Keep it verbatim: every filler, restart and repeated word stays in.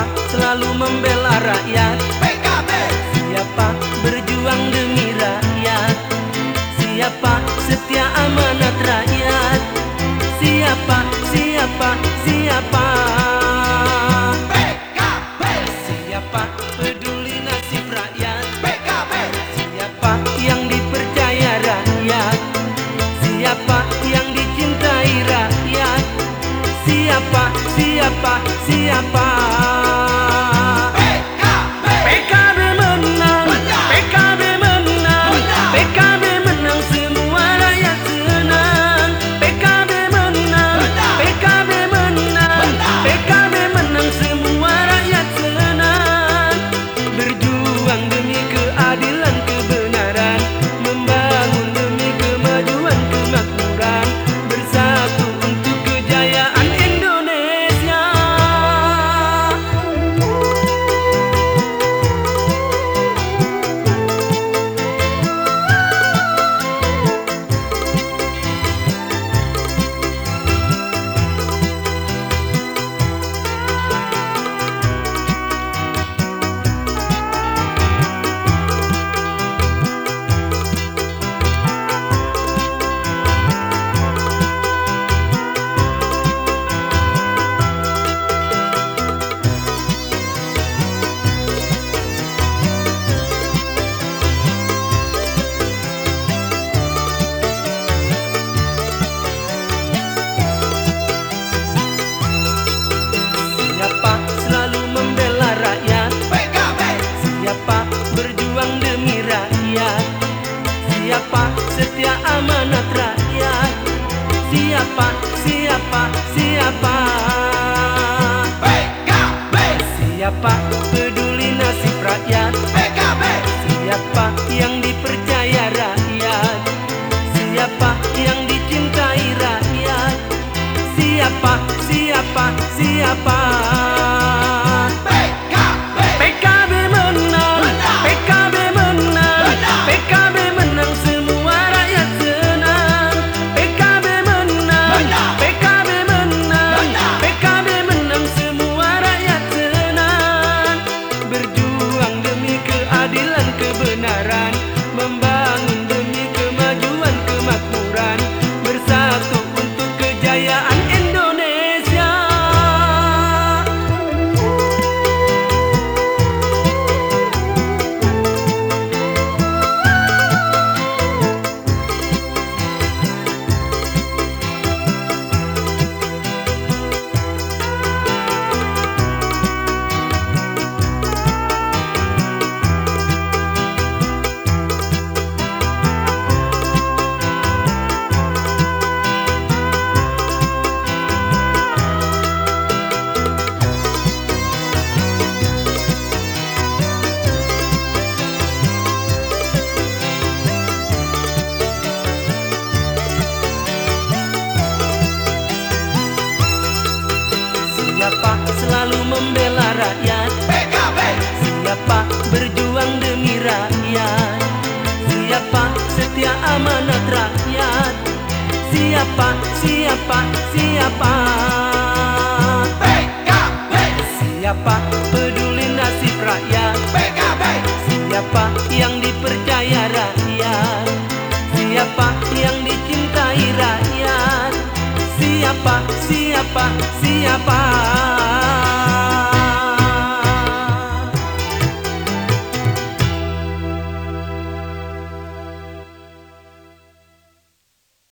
selalu membela rakyat? P K B. Siapa berjuang demi rakyat? Siapa setia amanat rakyat? Siapa, siapa, siapa? P K B. Siapa peduli nasib rakyat? P K B. Siapa yang dipercaya rakyat? Siapa yang dicintai rakyat? Siapa, siapa, siapa? P K B. P K B menang, Menang. P K B menang, Menang. P K B menang, semua rakyat senang. P K B menang, Menang. P K B menang, Menang. P K B menang, semua rakyat senang. Berjuang demi keadilan kebenaran, membangun demi kemajuan kemakmuran, bersatu untuk kejayaan Indonesia. Siapa selalu membela rakyat? P K B. Siapa berjuang demi rakyat? Siapa setia amanat rakyat? Siapa, siapa, siapa? P K B. Siapa peduli nasib rakyat? P K B. Siapa yang dipercaya rakyat? Siapa yang dicintai rakyat? Siapa, siapa, siapa? P K B. P K B menang, Menang. P K B menang, Menang. P K B menang, semua rakyat senang. P K B menang, Menang. P K B menang, Menang. P K B menang, semua rakyat senang. Berjuang demi keadilan kebenaran, membangun demi kemajuan kemakmuran, bersatu untuk kejayaan Indonesia. Siapa selalu membela rakyat? P K B. Siapa berjuang demi rakyat? Siapa setia amanat rakyat? Siapa, siapa, siapa? P K B. Siapa peduli nasib rakyat? P K B. Siapa yang dipercaya rakyat? Siapa yang dicintai rakyat? Siapa, siapa, siapa?